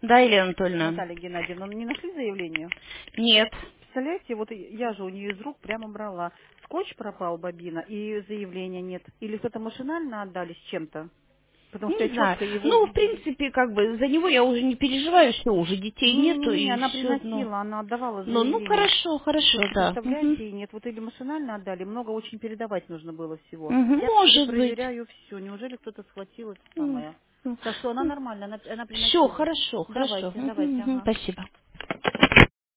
Да, Елена Анатольевна? Наталья Геннадьевна, не нашли заявление? Нет. Представляете, вот я же у нее из рук прямо брала. Скотч пропал, бобина, и заявления нет. Или кто-то машинально отдали с чем-то? Потому что Не я знаю. четко его Ну, в видела. принципе, как бы за него я уже не переживаю, все, уже детей нету Не-не-не, и она все, ну. приносила, она отдавала Ну, заявление. хорошо, хорошо, да. Представляете, и нет, вот или машинально отдали, много очень передавать нужно было всего. Я Может быть. перепроверяю все, неужели кто-то схватил это самое. Так что она нормально, она Все, приносила. хорошо, хорошо. Давайте, давайте, ага. Спасибо.